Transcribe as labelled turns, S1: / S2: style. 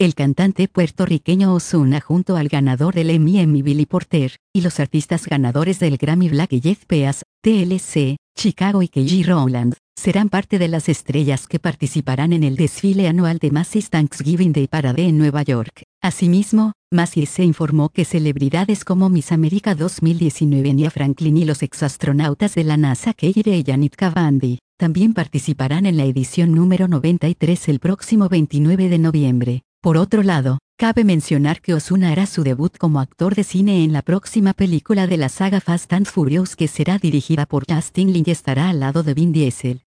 S1: el cantante puertorriqueño Ozuna junto al ganador del Emmy Billy Porter, y los artistas ganadores del Grammy Black Eyed Peas, TLC, Chicago y Kelly Rowland, serán parte de las estrellas que participarán en el desfile anual de Macy's Thanksgiving Day Parade en Nueva York. Asimismo, Macy's se informó que celebridades como Miss América 2019 Nia Franklin y los exastronautas de la NASA Keira y Yannick Cavandi, también participarán en la edición número 93 el próximo 29 de noviembre. Por otro lado, cabe mencionar que Ozuna hará su debut como actor de cine en la próxima película de la saga Fast and Furious que será dirigida por Justin Lin y estará al lado de Vin Diesel.